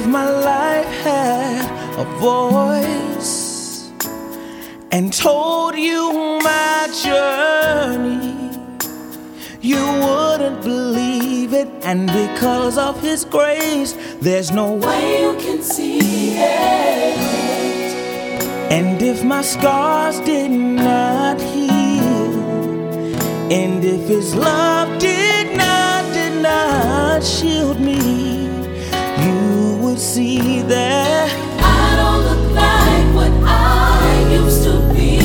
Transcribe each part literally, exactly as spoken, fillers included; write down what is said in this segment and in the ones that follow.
if my life had a voice and told you my journey, you wouldn't believe it. And because of His grace, there's no way you can see it. And if my scars did not heal, and if His love did not, did not shield me, you would see that I don't look like what I used to be.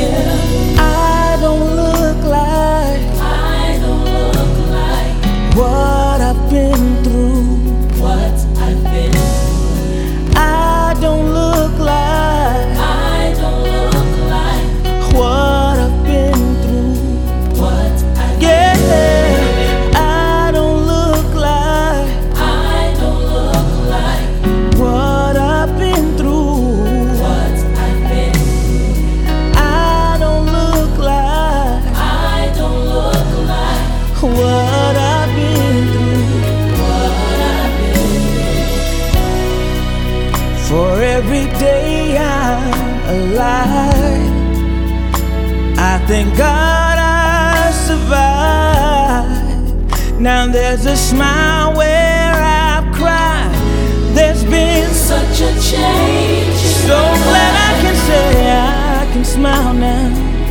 I don't look like I don't look like what I've been through. what I've been through. I don't look like I don't look like what I've been through. what I've Yeah, been through. I don't look like I don't look like what I've been through. what I've been through. I don't look like I don't look like what I've been through. what I've been through. For every day I'm alive, I thank God I survived. Now there's a smile where I've cried. There's been Such a change. so glad I can say I can smile now.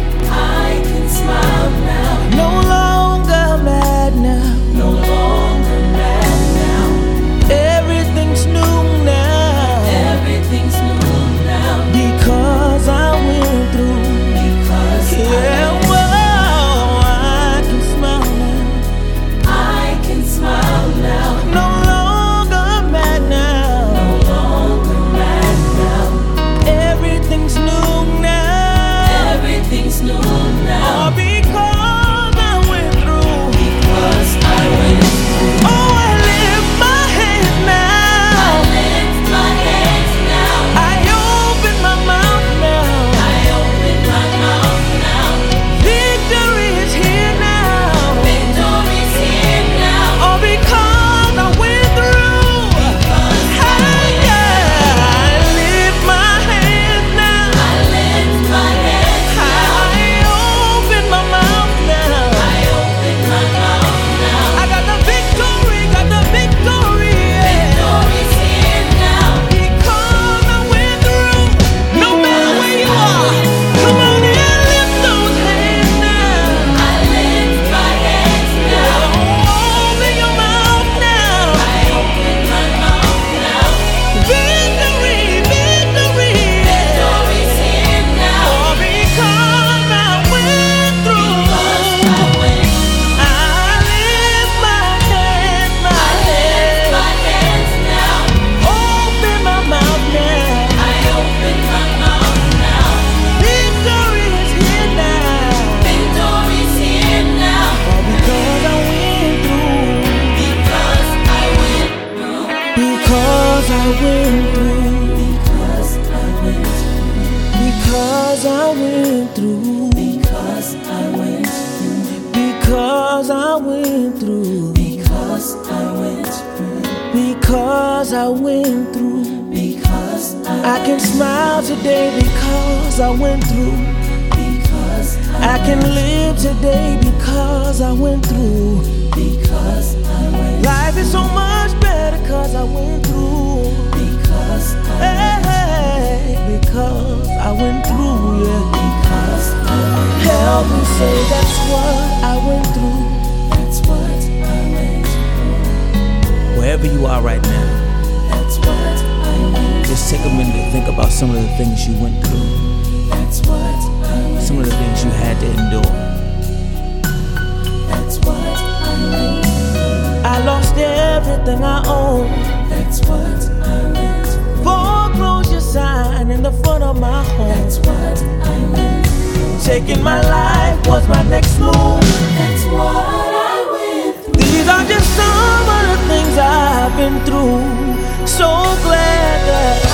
I can smile now. No longer mad now. No longer mad now. Everything's new now. Everything's new now. Because I went through. Because Yeah, whoa, I can smile now. I can smile now. No longer mad now. No longer mad now. Everything's new now. Everything's new now. All because I went through. Because I went through. Oh, I lift my hands I now. lift my hands now. I open my mouth now. I open my mouth now. Victory is here now. Victory's here now. All because I went through. Because Hey, yeah, I lift my hands now. I lift my hands now. I open my mouth now. I open my mouth now. I got the victory, got the victory. Yeah. Victory's here now. Because I went through. No matter where you are, come on and lift those hands now. I lift my hands now. Open your mouth now. I open my mouth now. Victory, victory. Victory's here now. All because I went through. Because I went through. I lift my hands, my I lift hands. my hands now. Open my mouth now. I open my mouth now. Victory is here now. Victory's here now. All because I went through. Because I went through. Because I went through. Because I went through. Because I went through. Because I went through. Because I went through. Because I went through. Because I went through. Because I can smile today because I went through. Because I can live today because I went through. Because I went. Life is so much better because I went through. Because Hey, hey, because I went through, yeah. Because Help me say that's what I went through. that's what I went through. Wherever you are right now, That's what I went. just take a minute to think about some of the things you went through, That's what I went. some of the things you had to endure. That's what I went. I lost everything I owned. That's what I went. Foreclosure sign in the front of my home. That's what I went. Taking my life was my next move. That's what I went through. These are just some of the things I've been through. So glad that